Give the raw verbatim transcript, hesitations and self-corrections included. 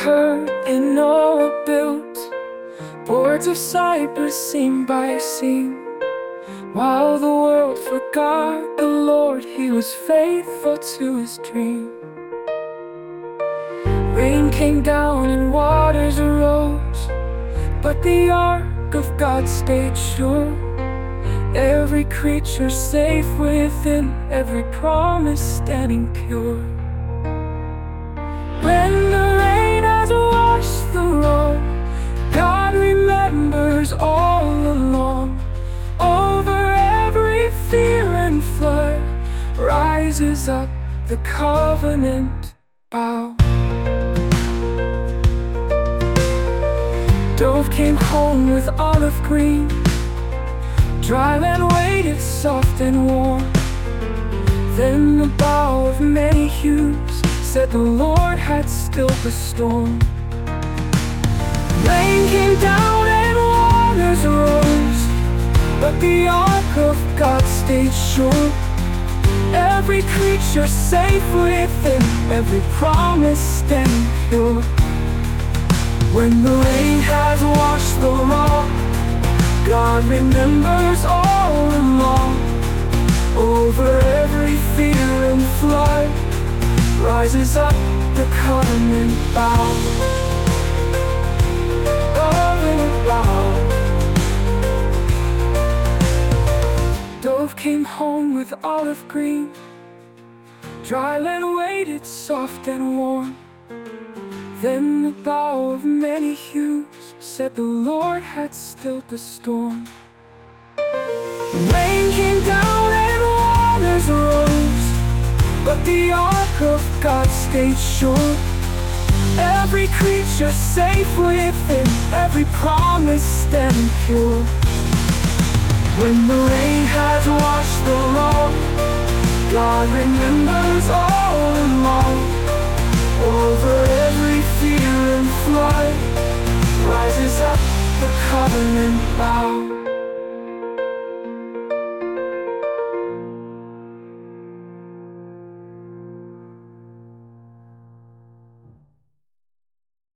heard and Noah built boards of cypress seam by seam. While the world forgot the Lord, He was faithful to His dream. Rain came down and waters arose, but the ark of God stayed sure. Every creature safe within, every promise standing pure. When the rain has washed the road, God remembers all along. Over every fear and flood rises up the covenant bow. Dove came home with olive green, dry land waited soft and warm. Then the bow of many hues said the Lord had stilled the storm. Rain came down and waters rose, but the ark of God stayed sure. Every creature safe within, every promise standing pure. When the rain has washed the wrong, God remembers all along. Over every fear and flood rises up the covenant bow. Covenant bow. Dove came home with olive green, dry land waited soft and warm. Then the bow of many hues said the Lord had stilled the storm. Rain came down and waters rose, but the ark of God stayed sure. Every creature safe within, every promise standing pure. When the rain has washed the wrong, God remembers all along.